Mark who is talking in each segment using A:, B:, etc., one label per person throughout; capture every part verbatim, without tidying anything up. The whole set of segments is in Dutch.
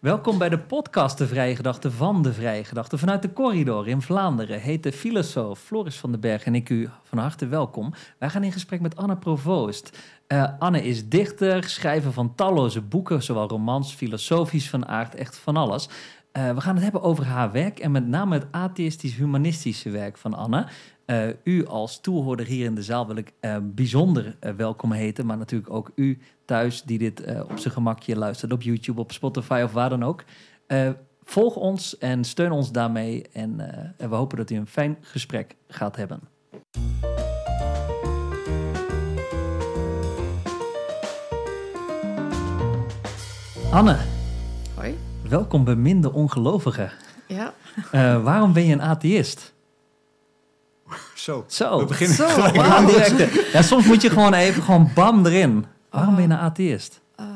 A: Welkom bij de podcast De Vrije Gedachte van De Vrije Gedachte. Vanuit de corridor in Vlaanderen heet de filosoof Floris van den Berg en ik u van harte welkom. Wij gaan in gesprek met Anne Provoost. Uh, Anne is dichter, schrijver van talloze boeken, zowel romans, filosofisch van aard, echt van alles. Uh, we gaan het hebben over haar werk en met name het atheïstisch-humanistische werk van Anne. Uh, u als toehoorder hier in de zaal wil ik uh, bijzonder uh, welkom heten, maar natuurlijk ook u thuis die dit uh, op zijn gemakje luistert, op YouTube, op Spotify of waar dan ook. Uh, volg ons en steun ons daarmee en, uh, en we hopen dat u een fijn gesprek gaat hebben. Anne.
B: Hoi.
A: Welkom beminde ongelovige.
B: Ja.
A: Uh, waarom ben je een atheïst?
C: Zo,
A: Zo.
C: we beginnen
B: Zo,
C: gelijk.
B: wow.
A: Direct, ja, soms moet je gewoon even gewoon bam erin. Waarom ben je een atheïst?
B: Uh,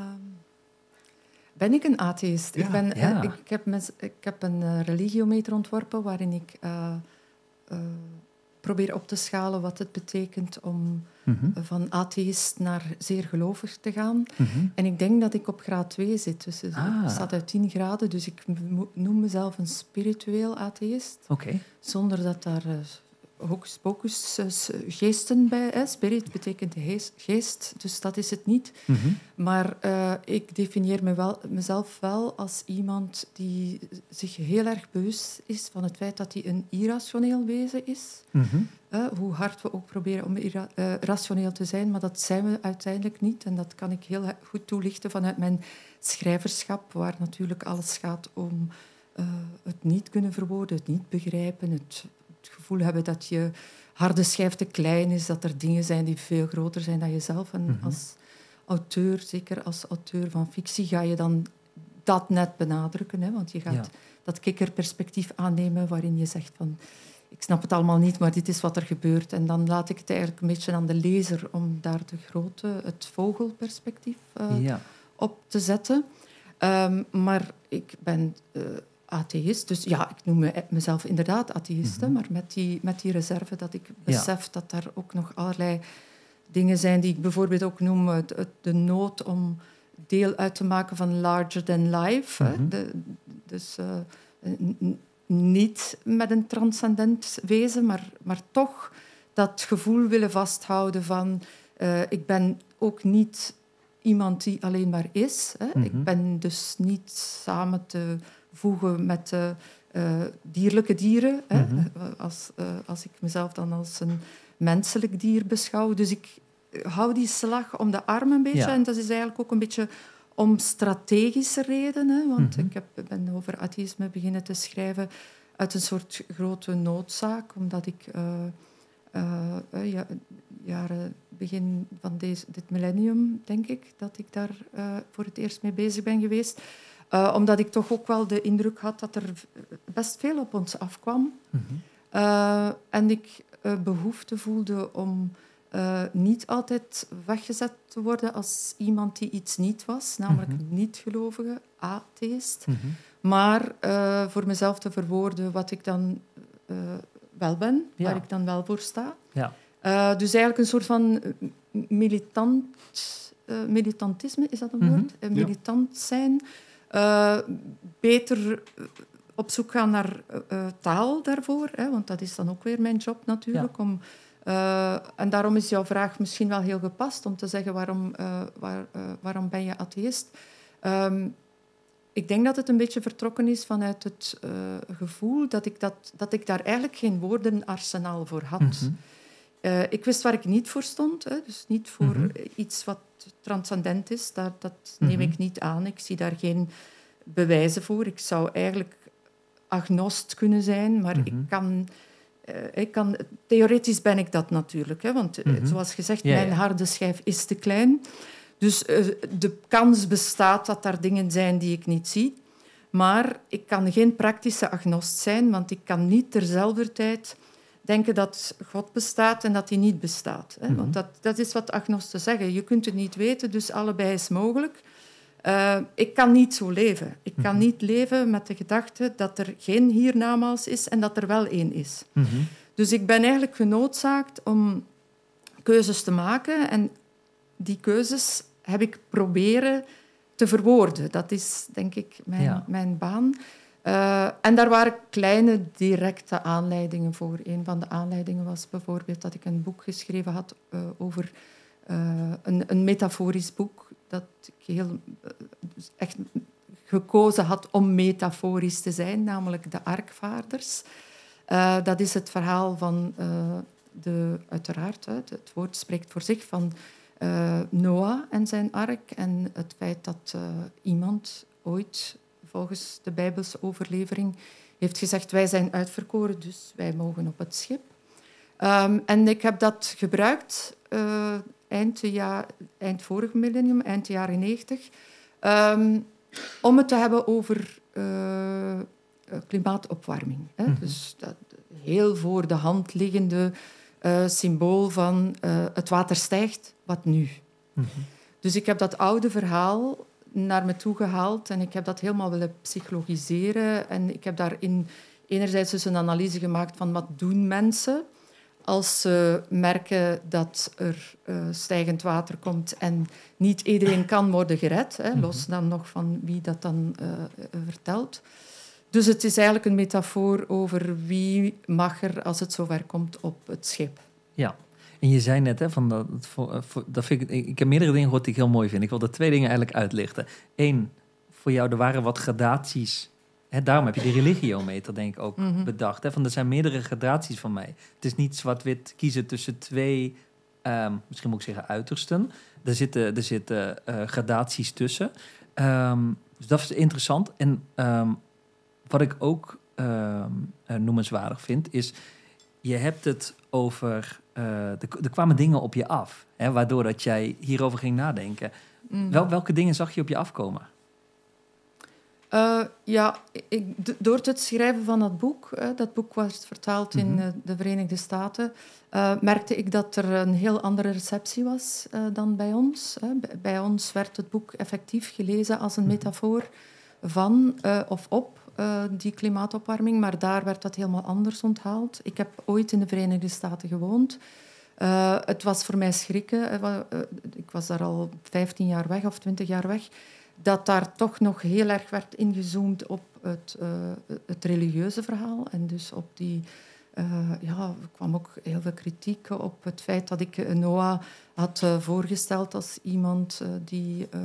B: ben ik een atheïst?
C: Ja.
B: Ik, ben,
A: Ja.
B: uh, ik, heb mes, ik heb een uh, religiometer ontworpen waarin ik uh, uh, probeer op te schalen wat het betekent om
A: Mm-hmm.
B: uh, van atheïst naar zeer gelovig te gaan.
A: Mm-hmm.
B: En ik denk dat ik op graad twee zit. Dus het
A: Ah.
B: staat uit tien graden. Dus ik mo- noem mezelf een spiritueel atheïst.
A: Oké. Okay.
B: Zonder dat daar uh, hocus pocus uh, geesten bij is. Spirit betekent geest, geest, dus dat is het niet.
A: Mm-hmm.
B: Maar uh, ik definieer me wel, mezelf wel als iemand die zich heel erg bewust is van het feit dat hij een irrationeel wezen is.
A: Mm-hmm.
B: Uh, hoe hard we ook proberen om ira- uh, rationeel te zijn, maar dat zijn we uiteindelijk niet. En dat kan ik heel goed toelichten vanuit mijn schrijverschap, waar natuurlijk alles gaat om uh, het niet kunnen verwoorden, het niet begrijpen, het, het gevoel hebben dat je harde schijf te klein is, dat er dingen zijn die veel groter zijn dan jezelf. En
A: Mm-hmm.
B: als auteur, zeker als auteur van fictie, ga je dan dat net benadrukken. Hè? Want je gaat
A: Ja.
B: dat kikkerperspectief aannemen waarin je zegt van ik snap het allemaal niet, maar dit is wat er gebeurt. En dan laat ik het eigenlijk een beetje aan de lezer om daar de grote, het vogelperspectief uh,
A: Ja.
B: op te zetten. Um, maar ik ben uh, atheïst, dus ja, ik noem me, mezelf inderdaad atheïst,
A: Mm-hmm.
B: maar met die, met die reserve dat ik besef ja. dat daar ook nog allerlei dingen zijn die ik bijvoorbeeld ook noem het, het, de nood om deel uit te maken van larger than life.
A: Mm-hmm.
B: Hè? De, dus uh, n- niet met een transcendent wezen, maar, maar toch dat gevoel willen vasthouden van uh, ik ben ook niet iemand die alleen maar is. Hè.
A: Mm-hmm.
B: Ik ben dus niet samen te voegen met de uh, dierlijke dieren. Hè.
A: Mm-hmm.
B: Als, uh, als ik mezelf dan als een menselijk dier beschouw. Dus ik hou die slag om de arm een beetje.
A: Ja.
B: En dat is eigenlijk ook een beetje om strategische redenen. Want
A: Mm-hmm.
B: ik heb, ben over atheïsme beginnen te schrijven uit een soort grote noodzaak. Omdat ik uh, uh, uh, ja, jaren, begin van deze, dit millennium, denk ik, dat ik daar uh, voor het eerst mee bezig ben geweest. Uh, omdat ik toch ook wel de indruk had dat er best veel op ons afkwam.
A: Mm-hmm.
B: Uh, en ik uh, behoefte voelde om uh, niet altijd weggezet te worden als iemand die iets niet was, namelijk
A: Mm-hmm.
B: niet-gelovige, atheïst.
A: Mm-hmm.
B: Maar uh, voor mezelf te verwoorden wat ik dan uh, wel ben,
A: Ja.
B: waar ik dan wel voor sta.
A: Ja.
B: Uh, dus eigenlijk een soort van militant, uh, militantisme, is dat een
A: Mm-hmm.
B: woord? Uh, militant zijn. Uh, beter op zoek gaan naar uh, taal daarvoor, hè, want dat is dan ook weer mijn job natuurlijk.
A: Ja.
B: Om, uh, en daarom is jouw vraag misschien wel heel gepast om te zeggen waarom, uh, waar, uh, waarom ben je atheïst? Um, ik denk dat het een beetje vertrokken is vanuit het uh, gevoel dat ik, dat, dat ik daar eigenlijk geen woordenarsenaal voor had.
A: Mm-hmm.
B: Uh, ik wist waar ik niet voor stond, hè, dus niet voor
A: Mm-hmm.
B: iets wat transcendent is. Dat, dat
A: Mm-hmm.
B: neem ik niet aan. Ik zie daar geen bewijzen voor. Ik zou eigenlijk agnost kunnen zijn, maar
A: Mm-hmm.
B: ik kan... Uh, ik kan... Theoretisch ben ik dat natuurlijk, hè, want
A: Mm-hmm.
B: zoals gezegd,
A: ja,
B: mijn
A: ja.
B: harde schijf is te klein. Dus uh, de kans bestaat dat er dingen zijn die ik niet zie. Maar ik kan geen praktische agnost zijn, want ik kan niet terzelfde tijd denken dat God bestaat en dat hij niet bestaat. Hè?
A: Mm-hmm.
B: Want dat, dat is wat agnosten zeggen. Je kunt het niet weten, dus allebei is mogelijk. Uh, ik kan niet zo leven. Ik kan
A: Mm-hmm.
B: niet leven met de gedachte dat er geen hiernamaals is en dat er wel één is.
A: Mm-hmm.
B: Dus ik ben eigenlijk genoodzaakt om keuzes te maken. En die keuzes heb ik proberen te verwoorden. Dat is, denk ik, mijn,
A: Ja.
B: mijn baan. Uh, en daar waren kleine directe aanleidingen voor. Een van de aanleidingen was bijvoorbeeld dat ik een boek geschreven had uh, over uh, een, een metaforisch boek dat ik heel uh, echt gekozen had om metaforisch te zijn, namelijk de Arkvaarders. Uh, dat is het verhaal van uh, de, uiteraard, hè, het woord spreekt voor zich, van uh, Noah en zijn ark en het feit dat uh, iemand ooit, volgens de Bijbelse overlevering, heeft gezegd, wij zijn uitverkoren, dus wij mogen op het schip. Um, en ik heb dat gebruikt uh, eind, ja, eind vorig millennium, eind de jaren negentig, um, om het te hebben over uh, klimaatopwarming. Hè? Mm-hmm. Dus dat heel voor de hand liggende uh, symbool van uh, het water stijgt, wat nu? Mm-hmm. Dus ik heb dat oude verhaal naar me toe gehaald en ik heb dat helemaal willen psychologiseren. En ik heb daarin enerzijds dus een analyse gemaakt van wat doen mensen als ze merken dat er uh, stijgend water komt en niet iedereen kan worden gered, hè, los dan nog van wie dat dan uh, vertelt. Dus het is eigenlijk een metafoor over wie mag er, als het zover komt, op het schip.
A: Ja, en je zei net, hè, van dat, dat vind ik, ik heb meerdere dingen gehoord die ik heel mooi vind. Ik wil de twee dingen eigenlijk uitlichten. Eén, voor jou, er waren wat gradaties. Hè, daarom heb je die religiometer, denk ik, ook mm-hmm. bedacht. Hè, van, er zijn meerdere gradaties van mij. Het is niet zwart-wit kiezen tussen twee, um, misschien moet ik zeggen, uitersten. Er zitten, er zitten uh, gradaties tussen. Um, dus dat is interessant. En um, wat ik ook um, uh, noemenswaardig vind, is je hebt het over Uh, er, er kwamen dingen op je af, hè, waardoor dat jij hierover ging nadenken. Mm. Wel, welke dingen zag je op je afkomen?
B: Uh, ja, ik, d- door het schrijven van dat boek, uh, dat boek was vertaald mm-hmm. in uh, de Verenigde Staten, uh, merkte ik dat er een heel andere receptie was uh, dan bij ons. Uh, b- bij ons werd het boek effectief gelezen als een metafoor van uh, of op uh, die klimaatopwarming, maar daar werd dat helemaal anders onthaald. Ik heb ooit in de Verenigde Staten gewoond. Uh, het was voor mij schrikken. Uh, uh, ik was daar al vijftien jaar weg of twintig jaar weg. Dat daar toch nog heel erg werd ingezoomd op het, uh, het religieuze verhaal. En dus op die... Uh, ja, er kwam ook heel veel kritiek op het feit dat ik Noah had uh, voorgesteld als iemand uh, die uh,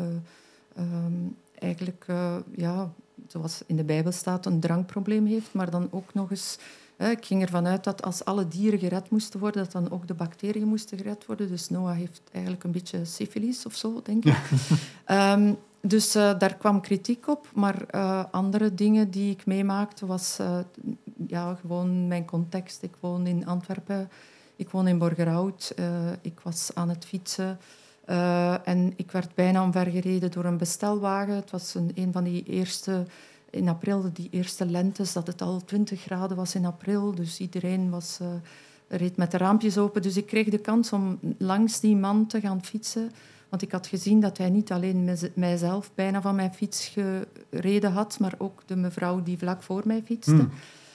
B: um, eigenlijk, uh, ja, zoals in de Bijbel staat, een drankprobleem heeft, maar dan ook nog eens... Uh, ik ging ervan uit dat als alle dieren gered moesten worden, dat dan ook de bacteriën moesten gered worden. Dus Noah heeft eigenlijk een beetje syfilis of zo, denk ik. um, Dus uh, daar kwam kritiek op, maar uh, andere dingen die ik meemaakte was uh, ja, gewoon mijn context. Ik woon in Antwerpen, ik woon in Borgerhout, uh, ik was aan het fietsen uh, en ik werd bijna omvergereden door een bestelwagen. Het was een, een van die eerste, in april, die eerste lentes, dat het al twintig graden was in april. Dus iedereen was, uh, reed met de raampjes open. Dus ik kreeg de kans om langs die man te gaan fietsen. Want ik had gezien dat hij niet alleen mijzelf bijna van mijn fiets gereden had, maar ook de mevrouw die vlak voor mij fietste. Mm.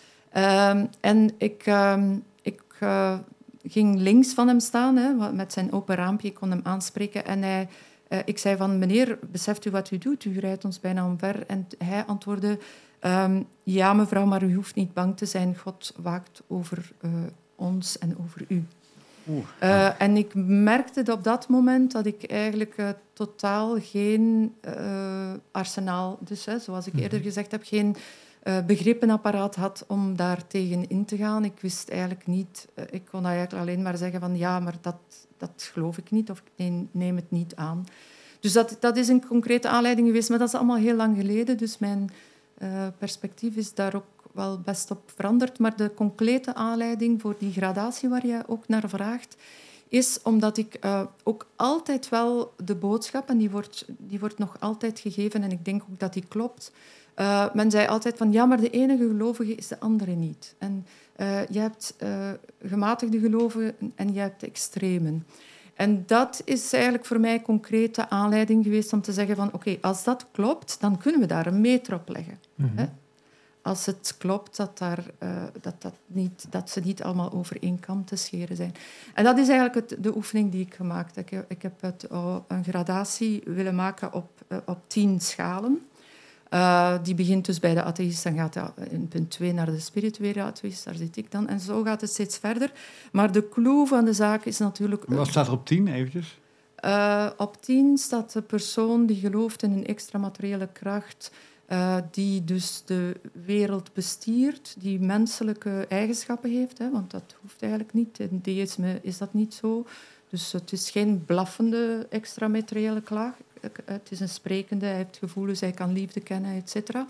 B: Um, en ik, um, ik uh, ging links van hem staan, hè, met zijn open raampje. Ik kon hem aanspreken. En hij, uh, ik zei van, meneer, beseft u wat u doet? U rijdt ons bijna omver. En hij antwoordde, um, ja mevrouw, maar u hoeft niet bang te zijn. God waakt over uh, ons en over u. Uh, en ik merkte op dat moment dat ik eigenlijk uh, totaal geen uh, arsenaal, dus hè, zoals ik eerder gezegd heb, geen uh, begrippenapparaat had om daar tegen in te gaan. Ik wist eigenlijk niet, uh, ik kon eigenlijk alleen maar zeggen van ja, maar dat, dat geloof ik niet of ik neem, neem het niet aan. Dus dat, dat is een concrete aanleiding geweest, maar dat is allemaal heel lang geleden. Dus mijn uh, perspectief is daar ook wel best op veranderd. Maar de concrete aanleiding voor die gradatie waar je ook naar vraagt, is omdat ik uh, ook altijd wel de boodschap, en die wordt, die wordt nog altijd gegeven, en ik denk ook dat die klopt. Uh, men zei altijd van, ja, maar de enige gelovige is de andere niet. En uh, je hebt uh, gematigde gelovigen en je hebt de extremen. En dat is eigenlijk voor mij een concrete aanleiding geweest om te zeggen van, oké, okay, als dat klopt, dan kunnen we daar een meter op leggen. Mm-hmm. Hè? als het klopt dat, daar, uh, dat, dat, niet, dat ze niet allemaal over één kam te scheren zijn. En dat is eigenlijk het, de oefening die ik gemaakt heb. Ik, ik heb het, uh, een gradatie willen maken op, uh, op tien schalen. Uh, die begint dus bij de atheïst, dan gaat dat in punt twee naar de spirituele atheïst, daar zit ik dan. En zo gaat het steeds verder. Maar de clue van de zaak is natuurlijk...
C: Wat staat er op tien, eventjes?
B: Uh, op tien staat de persoon die gelooft in een extramateriële kracht, uh, die dus de wereld bestiert, die menselijke eigenschappen heeft, hè, want dat hoeft eigenlijk niet. In deïsme is dat niet zo. Dus het is geen blaffende extramateriële kracht. Het is een sprekende, hij heeft gevoelens, hij kan liefde kennen, et cetera.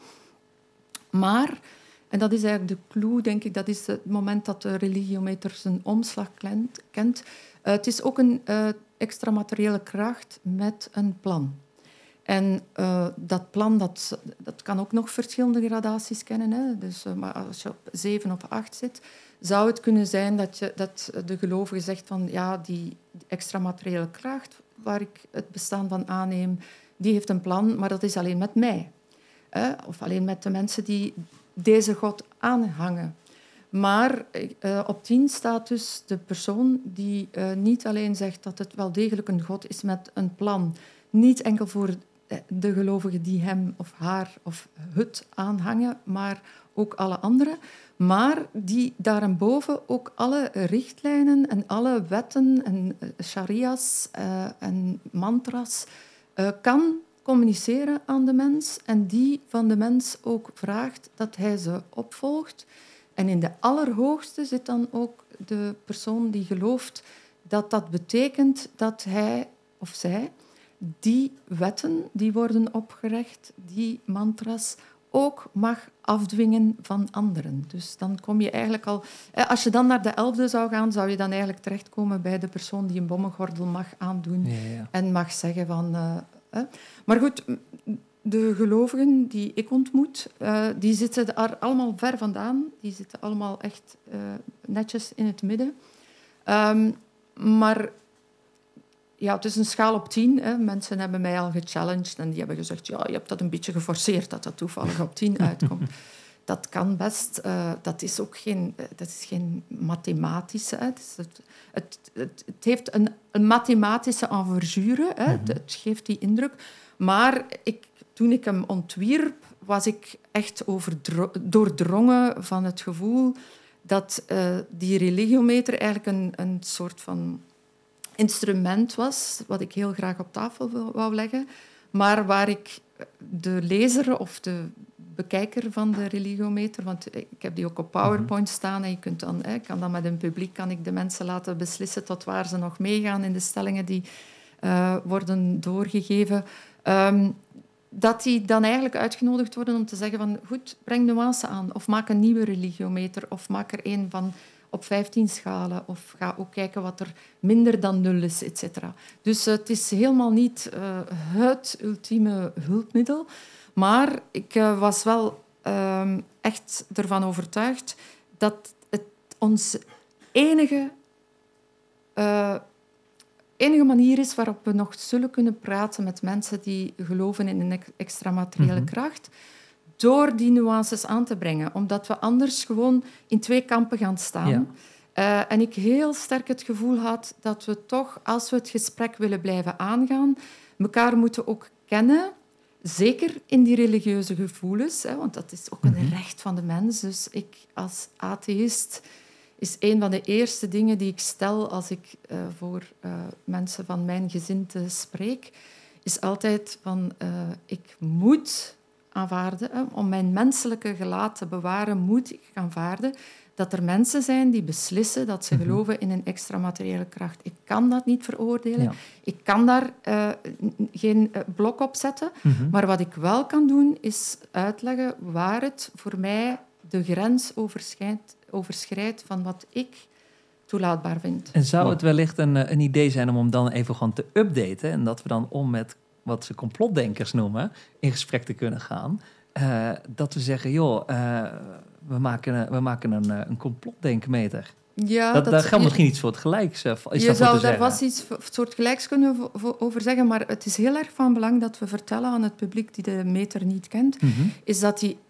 B: Maar, en dat is eigenlijk de clue, denk ik, dat is het moment dat de religiometer zijn omslag kent. Uh, het is ook een uh, extramateriële kracht met een plan. En uh, dat plan, dat, dat kan ook nog verschillende gradaties kennen. Hè. Dus, uh, maar als je op zeven of acht zit, zou het kunnen zijn dat, je, dat de gelovige zegt van ja, die extramateriële kracht waar ik het bestaan van aanneem, die heeft een plan, maar dat is alleen met mij. Hè? Of alleen met de mensen die deze God aanhangen. Maar uh, op tien staat dus de persoon die uh, niet alleen zegt dat het wel degelijk een God is met een plan, niet enkel voor de gelovigen die hem of haar of het aanhangen, maar ook alle anderen, maar die daarboven ook alle richtlijnen en alle wetten en sharia's uh, en mantras uh, kan communiceren aan de mens en die van de mens ook vraagt dat hij ze opvolgt. En in de allerhoogste zit dan ook de persoon die gelooft dat dat betekent dat hij of zij die wetten die worden opgelegd, die mantras, ook mag afdwingen van anderen. Dus dan kom je eigenlijk al... Als je dan naar de elfde zou gaan, zou je dan eigenlijk terechtkomen bij de persoon die een bommengordel mag aandoen
A: ja, ja.
B: en mag zeggen van... Uh, uh. Maar goed, de gelovigen die ik ontmoet, uh, die zitten er allemaal ver vandaan. Die zitten allemaal echt uh, netjes in het midden. Um, maar... Ja, het is een schaal op tien. Hè. Mensen hebben mij al gechallenged en die hebben gezegd ja, je hebt dat een beetje geforceerd dat dat toevallig op tien uitkomt. Dat kan best. Uh, dat is ook geen, dat is geen mathematische. Hè. Het, is het, het, het, het heeft een, een mathematische envergure. Hè. Het, het geeft die indruk. Maar ik, toen ik hem ontwierp, was ik echt overdro- doordrongen van het gevoel dat uh, die religiometer eigenlijk een, een soort van instrument was, wat ik heel graag op tafel wou leggen, maar waar ik de lezer of de bekijker van de religiometer, want ik heb die ook op PowerPoint staan en je kunt dan, ik kan dan met een publiek kan ik de mensen laten beslissen tot waar ze nog meegaan in de stellingen die uh, worden doorgegeven, um, dat die dan eigenlijk uitgenodigd worden om te zeggen van goed, breng nuance aan of maak een nieuwe religiometer of maak er een van op vijftien schalen of ga ook kijken wat er minder dan nul is, et cetera. Dus uh, het is helemaal niet uh, het ultieme hulpmiddel, maar ik uh, was wel uh, echt ervan overtuigd dat het ons enige, uh, enige manier is waarop we nog zullen kunnen praten met mensen die geloven in een extramateriële mm-hmm. kracht, door die nuances aan te brengen. Omdat we anders gewoon in twee kampen gaan staan. Ja. Uh, en ik heel sterk het gevoel had dat we toch, als we het gesprek willen blijven aangaan, elkaar moeten ook kennen. Zeker in die religieuze gevoelens, hè, want dat is ook een mm-hmm. recht van de mens. Dus ik als atheïst is een van de eerste dingen die ik stel als ik uh, voor uh, mensen van mijn gezin spreek, is altijd van uh, ik moet aanvaarden, hè, om mijn menselijke gelaat te bewaren, moet ik aanvaarden dat er mensen zijn die beslissen dat ze mm-hmm. geloven in een extramateriële kracht. Ik kan dat niet veroordelen. Ja. Ik kan daar uh, geen uh, blok op zetten. Mm-hmm. Maar wat ik wel kan doen, is uitleggen waar het voor mij de grens overschrijdt, overschrijdt van wat ik toelaatbaar vind.
A: En zou het wellicht een, een idee zijn om hem dan even gewoon te updaten en dat we dan om met wat ze complotdenkers noemen, in gesprek te kunnen gaan. Uh, dat we zeggen, joh, uh, we maken, we maken een, een complotdenkmeter.
B: Ja,
A: dat,
B: dat,
A: daar geldt misschien iets voor het gelijks. Uh, is
B: je
A: dat
B: zou
A: te
B: daar vast iets voor het soort gelijks kunnen vo- vo- over zeggen, maar het is heel erg van belang dat we vertellen aan het publiek die de meter niet kent, mm-hmm. is dat die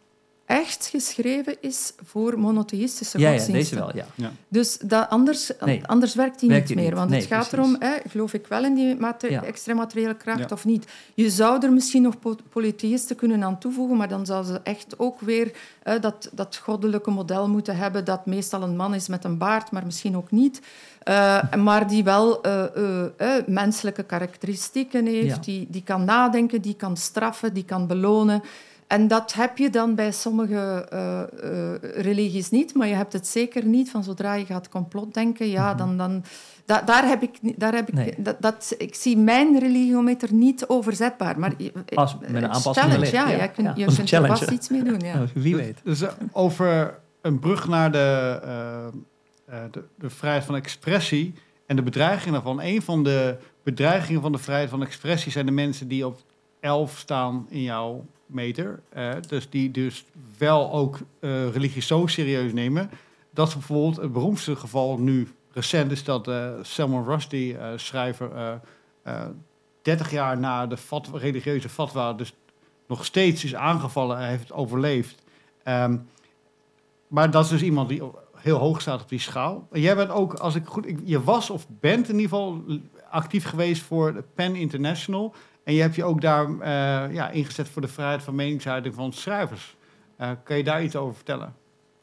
B: echt geschreven is voor monotheïstische
A: Ja, ja,
B: godsdiensten.
A: deze wel, ja.
C: Ja.
B: Dus dat anders,
A: Nee,
B: anders werkt die
A: werkt
B: niet
A: die
B: meer.
A: niet.
B: Want
A: Nee,
B: het gaat
A: precies.
B: erom, hè, geloof ik wel in die mate-
A: Ja.
B: extra materiële kracht
A: Ja.
B: of niet. Je zou er misschien nog po- polytheïsten kunnen aan toevoegen, maar dan zou ze echt ook weer hè, dat, dat goddelijke model moeten hebben, dat meestal een man is met een baard, maar misschien ook niet. Uh, maar die wel uh, uh, uh, menselijke karakteristieken heeft,
A: Ja.
B: die, die kan nadenken, die kan straffen, die kan belonen. En dat heb je dan bij sommige uh, uh, religies niet, maar je hebt het zeker niet van zodra je gaat complotdenken. Ja,
A: Mm-hmm.
B: dan, dan, da, daar heb ik, ni- daar heb ik,
A: Nee.
B: dat, dat, ik zie mijn religiometer niet overzetbaar. Maar je-
A: Pas, met een
B: het
A: aanpassing
B: challenge,
A: wellicht.
B: ja,
A: Ja,
B: je kunt,
A: ja.
B: je
A: Dat is
B: kunt
A: een
B: er
A: challenge,
B: vast
A: hè?
B: iets mee doen. Ja.
A: Nou, wie weet.
C: Dus uh, over een brug naar de, uh, uh, de, de vrijheid van expressie en de bedreigingen daarvan. Een van de bedreigingen van de vrijheid van expressie zijn de mensen die op elf staan in jouw meter. Uh, dus die dus wel ook uh, religie zo serieus nemen. Dat is bijvoorbeeld het beroemdste geval nu recent is dat uh, Salman Rushdie, uh, schrijver, uh, uh, dertig jaar na de fatwa, religieuze fatwa, dus nog steeds is aangevallen en heeft het overleefd. Um, maar dat is dus iemand die heel hoog staat op die schaal. En jij bent ook, als ik goed, je was of bent in ieder geval actief geweest voor de PEN International. En je hebt je ook daar uh, ja, ingezet voor de vrijheid van meningsuiting van schrijvers. Uh, kan je daar iets over vertellen?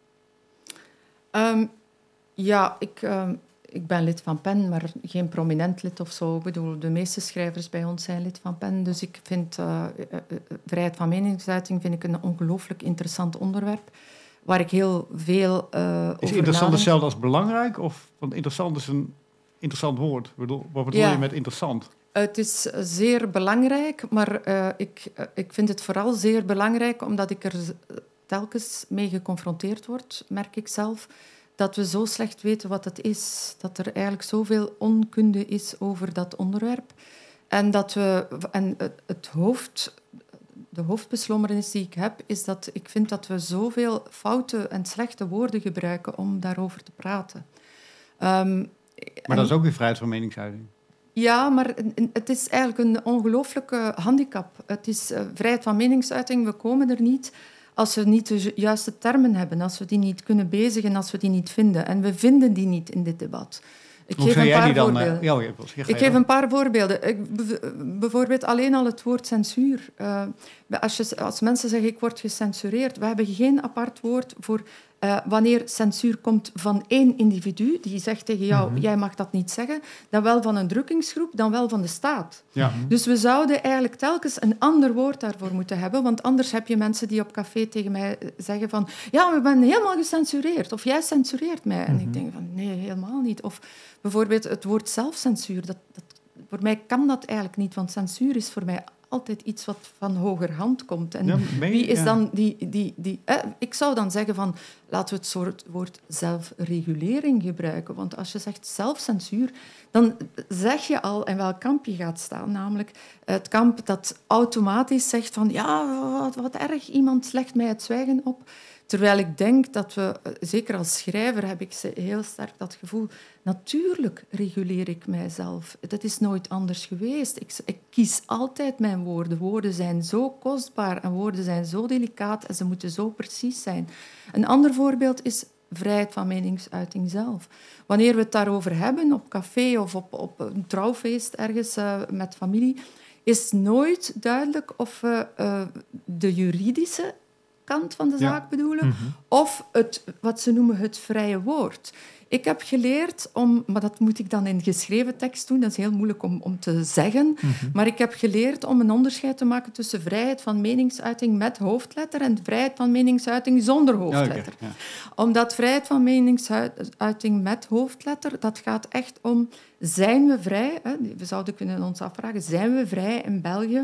B: Um, ja, ik, um, ik ben lid van PEN, maar geen prominent lid of zo. Ik bedoel, de meeste schrijvers bij ons zijn lid van PEN. Dus ik vind uh, uh, uh, vrijheid van meningsuiting vind ik een ongelooflijk interessant onderwerp, waar ik heel veel uh, over
C: Is interessant
B: nadenk.
C: hetzelfde als belangrijk? Of, want interessant is een interessant woord. Ik bedoel, wat bedoel
B: Ja.
C: je met interessant?
B: Het is zeer belangrijk, maar uh, ik, uh, ik vind het vooral zeer belangrijk omdat ik er telkens mee geconfronteerd word, merk ik zelf, dat we zo slecht weten wat het is. Dat er eigenlijk zoveel onkunde is over dat onderwerp. En dat we... En het, het hoofd... De hoofdbeslommernis die ik heb, is dat ik vind dat we zoveel foute en slechte woorden gebruiken om daarover te praten. Um,
C: Maar
B: en,
C: dat is ook weer vrijheid van meningsuiting.
B: Ja, maar het is eigenlijk een ongelooflijke handicap. Het is uh, vrijheid van meningsuiting, we komen er niet als we niet de juiste termen hebben, als we die niet kunnen bezigen, als we die niet vinden. En we vinden die niet in dit debat. Ik
C: Hoe
B: geef
C: zou
B: een
C: jij
B: paar
C: die dan...
B: voorbeelden.
C: Uh, ja, ja, ja,
B: Ik geef een paar voorbeelden. Ik, bijvoorbeeld alleen al het woord censuur. Uh, als, je, als mensen zeggen, ik word gecensureerd, we hebben geen apart woord voor uh, wanneer censuur komt van één individu, die zegt tegen jou, mm-hmm. jij mag dat niet zeggen, dan wel van een drukkingsgroep, dan wel van de staat.
C: Ja.
B: Dus we zouden eigenlijk telkens een ander woord daarvoor moeten hebben, want anders heb je mensen die op café tegen mij zeggen van, ja, we ben helemaal gecensureerd, of jij censureert mij. Mm-hmm. En ik denk van, nee, helemaal niet. Of bijvoorbeeld het woord zelfcensuur. Dat, dat, voor mij kan dat eigenlijk niet, want censuur is voor mij altijd iets wat van hogerhand komt. En
C: ja, je,
B: wie is
C: ja.
B: dan die... die, die eh, ik zou dan zeggen van, laten we het soort woord zelfregulering gebruiken. Want als je zegt zelfcensuur, dan zeg je al in welk kamp je gaat staan. Namelijk het kamp dat automatisch zegt van, ja, wat, wat erg, iemand legt mij het zwijgen op. Terwijl ik denk dat we, zeker als schrijver heb ik heel sterk dat gevoel, natuurlijk reguleer ik mijzelf. Dat is nooit anders geweest. Ik, ik kies altijd mijn woorden. Woorden zijn zo kostbaar en woorden zijn zo delicaat en ze moeten zo precies zijn. Een ander voorbeeld is vrijheid van meningsuiting zelf. Wanneer we het daarover hebben, op café of op, op een trouwfeest ergens uh, met familie, is nooit duidelijk of we uh, de juridische kant van de zaak ja. bedoelen, mm-hmm. of het, wat ze noemen het vrije woord. Ik heb geleerd om, maar dat moet ik dan in geschreven tekst doen, dat is heel moeilijk om, om te zeggen, mm-hmm. maar ik heb geleerd om een onderscheid te maken tussen vrijheid van meningsuiting met hoofdletter en vrijheid van meningsuiting zonder hoofdletter. Okay, ja. Omdat vrijheid van meningsuiting met hoofdletter, dat gaat echt om, zijn we vrij, hè? We zouden kunnen ons afvragen, zijn we vrij in België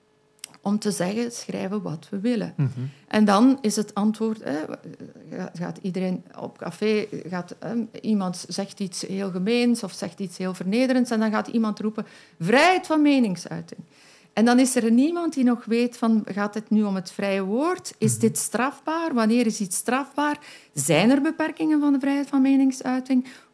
B: om te zeggen, schrijven wat we willen. Mm-hmm. En dan is het antwoord, hè, gaat iedereen op café, gaat, hè, iemand zegt iets heel gemeens of zegt iets heel vernederends en dan gaat iemand roepen, vrijheid van meningsuiting. En dan is er niemand die nog weet van, gaat het nu om het vrije woord? Is mm-hmm. dit strafbaar? Wanneer is iets strafbaar? Zijn er beperkingen van de vrijheid van meningsuiting?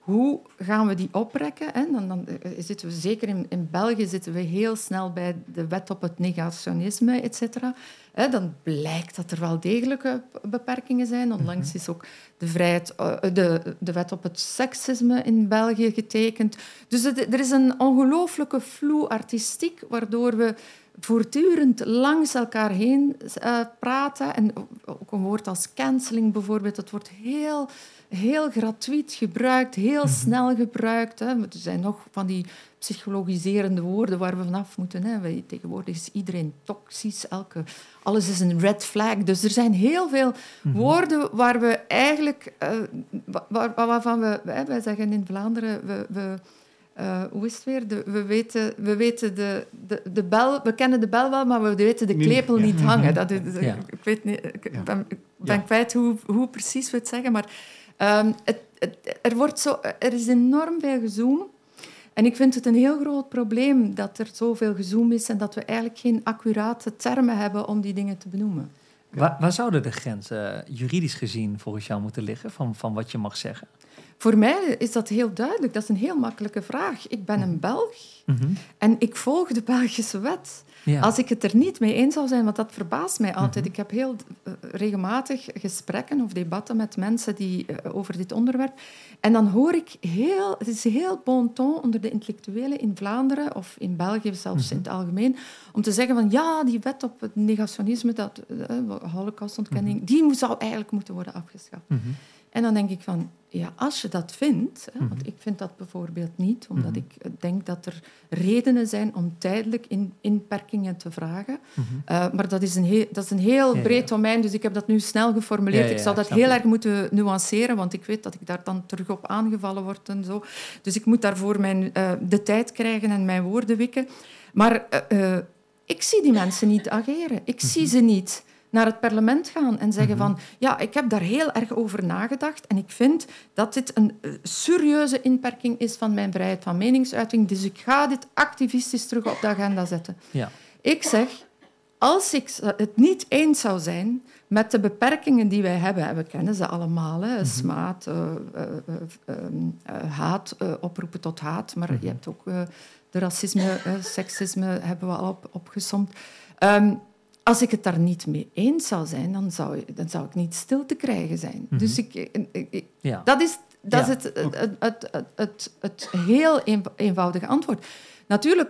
B: hoe gaan we die oprekken? Hè? Dan, dan zitten we, zeker in, in België, zitten we heel snel bij de wet op het negationisme, et cetera. Hè, dan blijkt dat er wel degelijke beperkingen zijn. Onlangs is ook de, vrijheid, de, de wet op het seksisme in België getekend. Dus het, er is een ongelooflijke vloe artistiek, waardoor we voortdurend langs elkaar heen uh, praten. En ook een woord als cancelling bijvoorbeeld, dat wordt heel, heel gratuit gebruikt, heel mm-hmm. snel gebruikt. Hè. Er zijn nog van die psychologiserende woorden waar we vanaf moeten. Hè. Tegenwoordig is iedereen toxisch, elke, alles is een red flag. Dus er zijn heel veel mm-hmm. woorden waar we eigenlijk... Uh, waar, waarvan we... Hè, wij zeggen in Vlaanderen... We, we, Uh, hoe is het weer? De, we weten, we, weten de, de, de bel, we kennen de bel wel, maar we weten de klepel niet ja. hangen. Dat is, ja. Ik weet niet, ik ben, ik ben ja. kwijt hoe, hoe precies we het zeggen, maar um, het, het, er, wordt zo, er is enorm veel gezoom. En ik vind het een heel groot probleem dat er zoveel gezoom is en dat we eigenlijk geen accurate termen hebben om die dingen te benoemen.
A: Waar, waar zouden de grenzen juridisch gezien volgens jou moeten liggen van, van wat je mag zeggen?
B: Voor mij is dat heel duidelijk. Dat is een heel makkelijke vraag. Ik ben een Belg mm-hmm. en ik volg de Belgische wet. Ja. Als ik het er niet mee eens zou zijn, want dat verbaast mij altijd. Mm-hmm. Ik heb heel uh, regelmatig gesprekken of debatten met mensen die, uh, over dit onderwerp. En dan hoor ik heel... Het is heel bon ton onder de intellectuelen in Vlaanderen of in België zelfs mm-hmm. in het algemeen, om te zeggen van ja, die wet op het negationisme, dat uh, holocaustontkenning, mm-hmm. die zou eigenlijk moeten worden afgeschaft. Mm-hmm. En dan denk ik van, ja, als je dat vindt... Hè, mm-hmm. want ik vind dat bijvoorbeeld niet, omdat mm-hmm. ik denk dat er redenen zijn om tijdelijk in, inperkingen te vragen. Mm-hmm. Uh, maar dat is een heel, dat is een heel ja, breed ja. domein, dus ik heb dat nu snel geformuleerd. Ja, ja, ik zou dat heel erg moeten nuanceren, want ik weet dat ik daar dan terug op aangevallen word en zo. Dus ik moet daarvoor mijn, uh, de tijd krijgen en mijn woorden wikken. Maar uh, uh, ik zie die mensen niet ageren. Ik mm-hmm. zie ze niet naar het parlement gaan en zeggen mm-hmm. van... Ja, ik heb daar heel erg over nagedacht en ik vind dat dit een uh, serieuze inperking is van mijn vrijheid van meningsuiting, dus ik ga dit activistisch terug op de agenda zetten. Ja. Ik zeg, als ik het niet eens zou zijn met de beperkingen die wij hebben, en we kennen ze allemaal, hè, mm-hmm. smaad, uh, uh, uh, uh, haat, uh, oproepen tot haat, maar mm-hmm. je hebt ook uh, de racisme, uh, seksisme, hebben we al op, opgesomd. Um, Als ik het daar niet mee eens zou zijn, dan zou, dan zou ik niet stil te krijgen zijn. Mm-hmm. Dus ik, ik, ik, ja. dat is, dat ja. is het, het, het, het, het, het heel eenvoudige antwoord. Natuurlijk,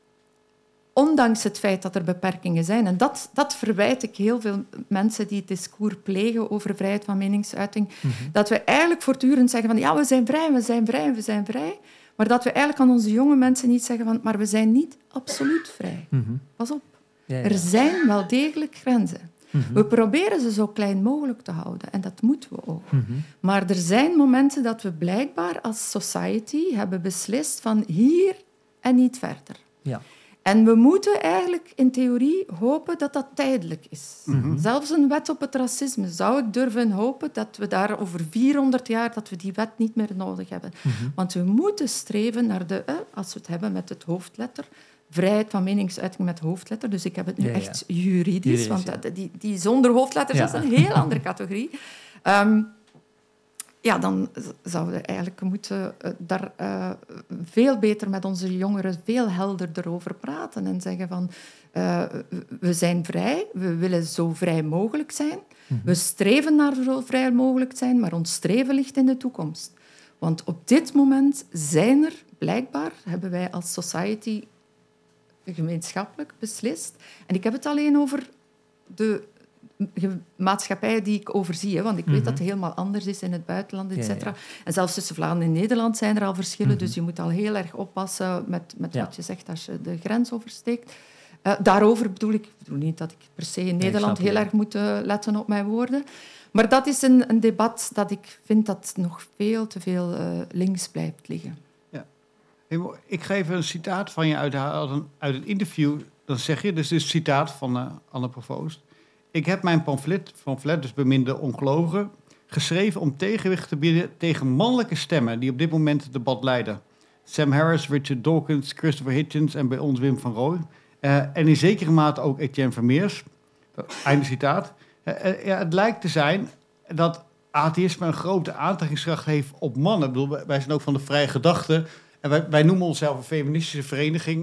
B: ondanks het feit dat er beperkingen zijn, en dat, dat verwijt ik heel veel mensen die het discours plegen over vrijheid van meningsuiting, mm-hmm. dat we eigenlijk voortdurend zeggen van ja, we zijn vrij, we zijn vrij, we zijn vrij, maar dat we eigenlijk aan onze jonge mensen niet zeggen van maar we zijn niet absoluut vrij. Mm-hmm. Pas op. Ja, ja. Er zijn wel degelijk grenzen. Mm-hmm. We proberen ze zo klein mogelijk te houden. En dat moeten we ook. Mm-hmm. Maar er zijn momenten dat we blijkbaar als society hebben beslist van hier en niet verder. Ja. En we moeten eigenlijk in theorie hopen dat dat tijdelijk is. Mm-hmm. Zelfs een wet op het racisme zou ik durven hopen dat we daar over vierhonderd jaar dat we die wet niet meer nodig hebben. Mm-hmm. Want we moeten streven naar de, eh, als we het hebben met het hoofdletter, vrijheid van meningsuiting met hoofdletter. Dus ik heb het nu ja, ja. echt juridisch, juridisch want ja. die, die zonder hoofdletters ja. is een heel andere categorie. Um, ja, dan zouden we eigenlijk moeten uh, daar uh, veel beter met onze jongeren veel helderder over praten en zeggen van uh, we zijn vrij, we willen zo vrij mogelijk zijn. Mm-hmm. We streven naar zo vrij mogelijk zijn, maar ons streven ligt in de toekomst. Want op dit moment zijn er, blijkbaar, hebben wij als society gemeenschappelijk beslist. En ik heb het alleen over de maatschappijen die ik overzie, hè, want ik weet mm-hmm. dat het helemaal anders is in het buitenland, et cetera. Ja, ja. En zelfs tussen Vlaanderen en Nederland zijn er al verschillen, mm-hmm. dus je moet al heel erg oppassen met, met ja. wat je zegt als je de grens oversteekt. Uh, daarover bedoel ik, ik bedoel niet dat ik per se in Nederland nee, heel erg moet uh, letten op mijn woorden, maar dat is een, een debat dat ik vind dat nog veel te veel uh, links blijft liggen.
C: Ik geef een citaat van je uit, uit het interview. Dan zeg je, dus dit is een citaat van uh, Anne Provoost. Ik heb mijn pamflet, pamflet, dus Beminde Ongelovigen, geschreven om tegenwicht te bieden tegen mannelijke stemmen die op dit moment het debat leiden. Sam Harris, Richard Dawkins, Christopher Hitchens en bij ons Wim van Rooij. Uh, en in zekere mate ook Etienne Vermeers. Einde citaat. Uh, uh, ja, het lijkt te zijn dat atheïsme een grote aantrekkingskracht heeft op mannen. Ik bedoel, wij zijn ook van de vrije gedachte. En wij, wij noemen onszelf een feministische vereniging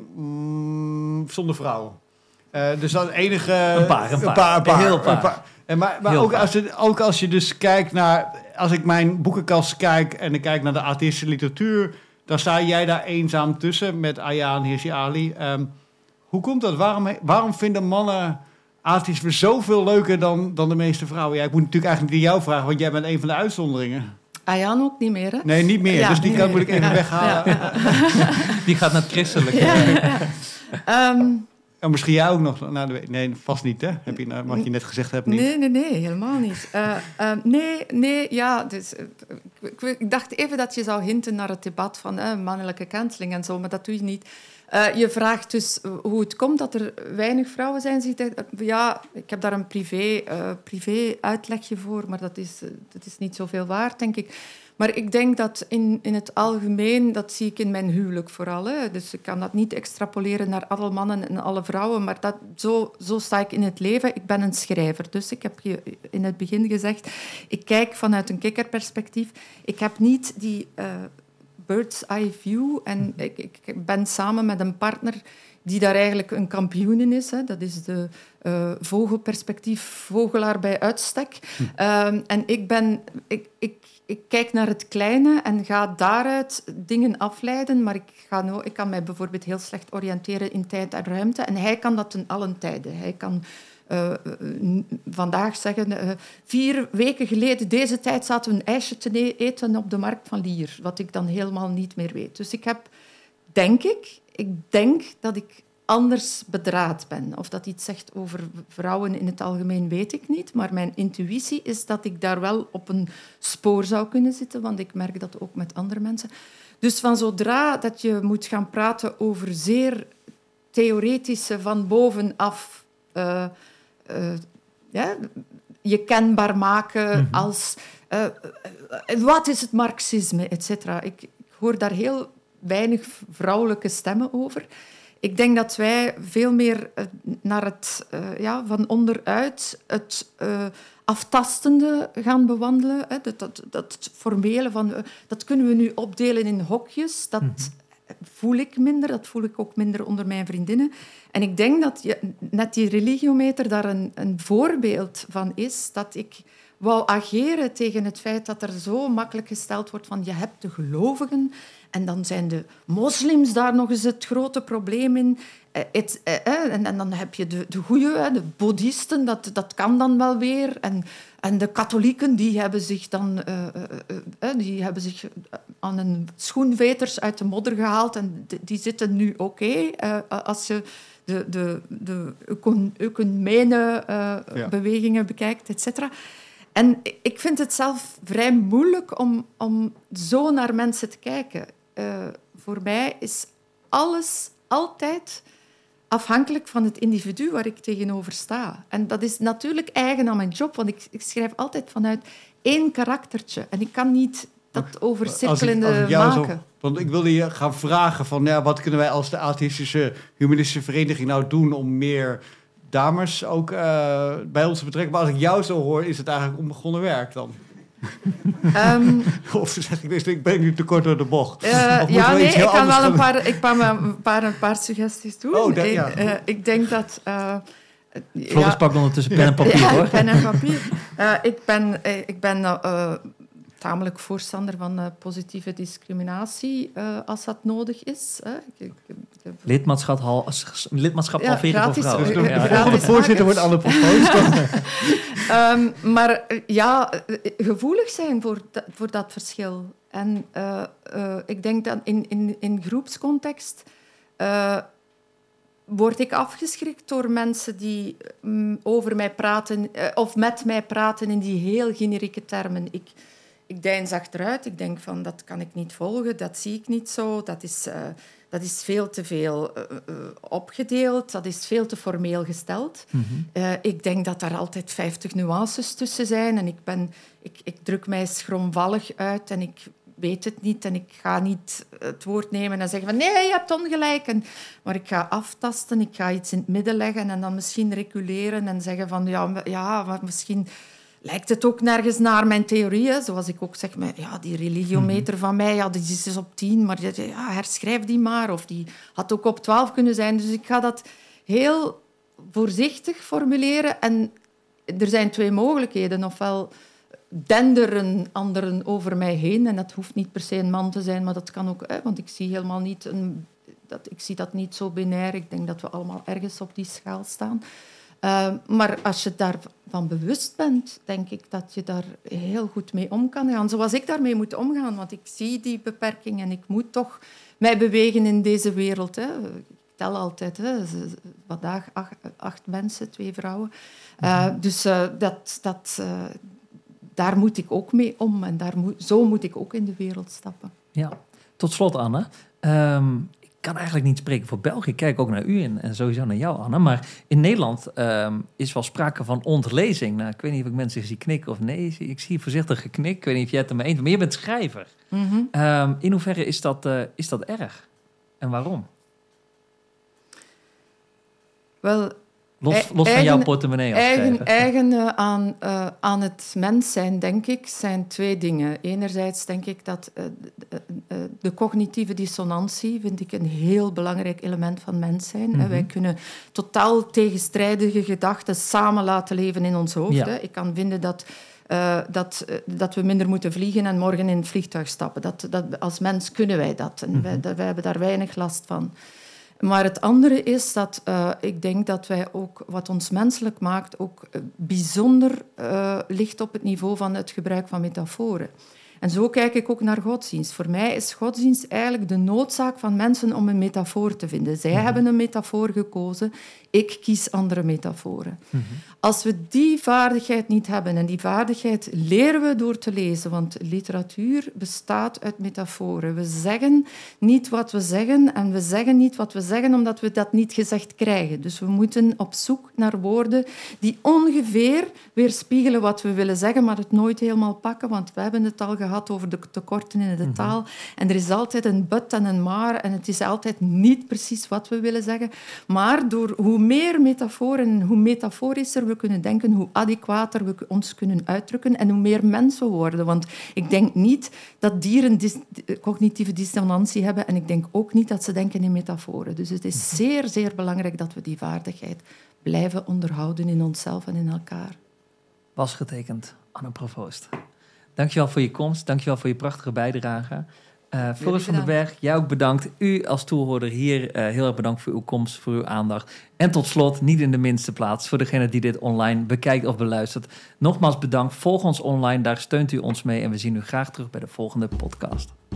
C: mm, zonder vrouwen. Uh, dus dat enige...
A: Een paar, een paar.
C: Een paar, een paar
A: Heel paar.
C: Een paar. En maar maar
A: Heel
C: ook,
A: paar.
C: als je, ook als je dus kijkt naar... Als ik mijn boekenkast kijk en ik kijk naar de atheïstische literatuur... dan sta jij daar eenzaam tussen met Ayaan Hirsi Ali. Um, hoe komt dat? Waarom, waarom vinden mannen atheïsme zoveel leuker dan, dan de meeste vrouwen? Ja, ik moet natuurlijk eigenlijk niet jou vragen, want jij bent een van de uitzonderingen.
B: Ayaan ook niet meer, hè?
C: Nee, niet meer.
B: Ja,
C: dus die kan,
B: meer.
C: moet ik even
B: ja,
C: weghalen.
B: Ja, ja.
A: Die gaat naar het christelijke.
B: Ja, ja, ja. Um,
C: en misschien jij ook nog. Nou, nee, vast niet, hè? Heb je, wat je net gezegd hebt, niet.
B: Nee, nee, nee, helemaal niet. Uh, uh, nee, nee, ja. Dus, uh, ik, ik dacht even dat je zou hinten naar het debat van uh, mannelijke canceling en zo, maar dat doe je niet. Uh, je vraagt dus hoe het komt dat er weinig vrouwen zijn. Ja, ik heb daar een privé, uh, privé uitlegje voor, maar dat is, uh, dat is niet zoveel waard, denk ik. Maar ik denk dat in, in het algemeen, dat zie ik in mijn huwelijk vooral. Hè. Dus ik kan dat niet extrapoleren naar alle mannen en alle vrouwen, maar dat, zo, zo sta ik in het leven. Ik ben een schrijver, dus ik heb je in het begin gezegd, ik kijk vanuit een kikkerperspectief. Ik heb niet die... Uh, bird's eye view. En ik, ik ben samen met een partner die daar eigenlijk een kampioen in is. Hè. Dat is de uh, vogelperspectief, vogelaar bij uitstek. Hm. Um, en ik, ben, ik, ik, ik kijk naar het kleine en ga daaruit dingen afleiden, maar ik, ga no, ik kan mij bijvoorbeeld heel slecht oriënteren in tijd en ruimte. En hij kan dat ten allen tijde. Hij kan... Uh, uh, vandaag zeggen, uh, vier weken geleden, deze tijd zaten we een ijsje te ne- eten op de markt van Lier, wat ik dan helemaal niet meer weet. Dus ik heb, denk ik, ik denk dat ik anders bedraad ben. Of dat iets zegt over vrouwen in het algemeen, weet ik niet. Maar mijn intuïtie is dat ik daar wel op een spoor zou kunnen zitten, want ik merk dat ook met andere mensen. Dus van zodra dat je moet gaan praten over zeer theoretische, van bovenaf... Uh, Uh, ja, je kenbaar maken mm-hmm. als... Uh, uh, wat is het marxisme, et cetera. Ik, ik hoor daar heel weinig vrouwelijke stemmen over. Ik denk dat wij veel meer uh, naar het uh, ja, van onderuit het uh, aftastende gaan bewandelen. Hè. Dat, dat, dat formele van... Uh, dat kunnen we nu opdelen in hokjes. Dat... Mm-hmm. voel ik minder, dat voel ik ook minder onder mijn vriendinnen. En ik denk dat je, net die religiometer daar een, een voorbeeld van is, dat ik wou ageren tegen het feit dat er zo makkelijk gesteld wordt van je hebt de gelovigen en dan zijn de moslims daar nog eens het grote probleem in. Het, eh, en, en dan heb je de, de goeie, de boeddhisten, dat, dat kan dan wel weer. En, en de katholieken, die hebben zich dan uh, uh, uh, die hebben zich aan een schoenveters uit de modder gehaald en die, die zitten nu oké. Okay, uh, als je de, de, de ecumene uh, ja. bewegingen bekijkt, et cetera. En ik vind het zelf vrij moeilijk om, om zo naar mensen te kijken. Uh, voor mij is alles altijd afhankelijk van het individu waar ik tegenover sta. En dat is natuurlijk eigen aan mijn job, want ik, ik schrijf altijd vanuit één karaktertje. En ik kan niet dat overcirkelende maken. Zo,
C: want ik wilde je gaan vragen van, ja, wat kunnen wij als de atheïstische humanistische vereniging nou doen om meer dames ook uh, bij ons te betrekken? Maar als ik jou zo hoor, is het eigenlijk onbegonnen werk dan. Um, of zeg ik, ik ben nu te kort door de bocht. Uh,
B: ja, nee, ik kan wel een paar, ik kan een paar, een paar suggesties doen. Oh, dat, ja. ik, uh, ik denk dat... Uh,
A: Floris ja, pakt ondertussen pen en papier, ja, hoor.
B: pen en papier. Uh, ik ben, uh, ik ben uh, tamelijk voorstander van uh, positieve discriminatie uh, als dat nodig is. Uh, ik, ik, ik,
A: lidmaatschap hal, lidmaatschap
B: ja,
A: halveren
B: gratis,
A: voor vrouwen.
C: Dus de ja, volgende voorzitter wordt alle proposed.
B: um, maar ja, gevoelig zijn voor, dat, voor dat verschil. En uh, uh, ik denk dat in, in, in groepscontext uh, word ik afgeschrikt door mensen die um, over mij praten uh, of met mij praten in die heel generieke termen. Ik, ik deins achteruit. Ik denk van, dat kan ik niet volgen, dat zie ik niet zo, dat is... Uh, Dat is veel te veel uh, uh, opgedeeld, dat is veel te formeel gesteld. Mm-hmm. Uh, ik denk dat daar altijd vijftig nuances tussen zijn. En ik, ben, ik, ik druk mij schroomvallig uit en ik weet het niet. En ik ga niet het woord nemen en zeggen van nee, je hebt ongelijk. En, maar ik ga aftasten, ik ga iets in het midden leggen en dan misschien reculeren en zeggen van ja, ja maar misschien... lijkt het ook nergens naar mijn theorieën. Zoals ik ook zeg, maar, ja, die religiometer mm-hmm. van mij, ja, die is dus op tien, maar ja, herschrijf die maar. Of die had ook op twaalf kunnen zijn. Dus ik ga dat heel voorzichtig formuleren. En er zijn twee mogelijkheden. Ofwel denderen anderen over mij heen. En dat hoeft niet per se een man te zijn, maar dat kan ook... Hè, want ik zie helemaal niet... Een, dat, ik zie dat niet zo binair. Ik denk dat we allemaal ergens op die schaal staan. Uh, maar als je daarvan bewust bent, denk ik dat je daar heel goed mee om kan gaan. Zoals ik daarmee moet omgaan. Want ik zie die beperking en ik moet toch mij bewegen in deze wereld. Hè. Ik tel altijd. Hè. Vandaag acht, acht mensen, twee vrouwen. Uh, dus uh, dat... dat uh, daar moet ik ook mee om en daar moet, zo moet ik ook in de wereld stappen.
A: Ja, tot slot, Anne. Um, ik kan eigenlijk niet spreken voor België. Ik kijk ook naar u en, en sowieso naar jou, Anne. Maar in Nederland um, is wel sprake van ontlezing. Nou, ik weet niet of ik mensen zie knikken of nee. Ik zie voorzichtig geknik. Ik weet niet of jij het ermee eens bent. Maar je bent schrijver. Mm-hmm. Um, in hoeverre is dat, uh, is dat erg? En waarom?
B: Wel...
A: Los, los eigen, van jouw portemonnee als
B: eigen, eigen uh, aan, uh, aan het mens zijn, denk ik, zijn twee dingen. Enerzijds denk ik dat uh, de, uh, de cognitieve dissonantie vind ik een heel belangrijk element van mens zijn. Mm-hmm. Wij kunnen totaal tegenstrijdige gedachten samen laten leven in ons hoofd. Ja. Hè. Ik kan vinden dat... Uh, dat, uh, dat we minder moeten vliegen en morgen in het vliegtuig stappen. Dat, dat, als mens kunnen wij dat. En mm-hmm. wij, dat, wij hebben daar weinig last van. Maar het andere is dat uh, ik denk dat wij ook, wat ons menselijk maakt, ook uh, bijzonder uh, ligt op het niveau van het gebruik van metaforen. En zo kijk ik ook naar godsdienst. Voor mij is godsdienst eigenlijk de noodzaak van mensen om een metafoor te vinden. Zij mm-hmm. hebben een metafoor gekozen, ik kies andere metaforen. Mm-hmm. Als we die vaardigheid niet hebben, en die vaardigheid leren we door te lezen, want literatuur bestaat uit metaforen. We zeggen niet wat we zeggen en we zeggen niet wat we zeggen omdat we dat niet gezegd krijgen. Dus we moeten op zoek naar woorden die ongeveer weerspiegelen wat we willen zeggen, maar het nooit helemaal pakken, want we hebben het al gehad over de tekorten in de mm-hmm. taal. En er is altijd een but en een maar en het is altijd niet precies wat we willen zeggen. Maar door hoe meer metaforen en hoe metaforischer we kunnen denken, hoe adequater we ons kunnen uitdrukken en hoe meer mensen worden. Want ik denk niet dat dieren dis- cognitieve dissonantie hebben en ik denk ook niet dat ze denken in metaforen. Dus het is zeer, zeer belangrijk dat we die vaardigheid blijven onderhouden in onszelf en in elkaar.
A: Was getekend, Anne Provoost. Dankjewel voor je komst, dankjewel voor je prachtige bijdrage. Uh, Floris van den Berg, jij ook bedankt. U als toehoorder hier, uh, heel erg bedankt voor uw komst, voor uw aandacht. En tot slot, niet in de minste plaats, voor degene die dit online bekijkt of beluistert. Nogmaals bedankt, volg ons online, daar steunt u ons mee en we zien u graag terug bij de volgende podcast.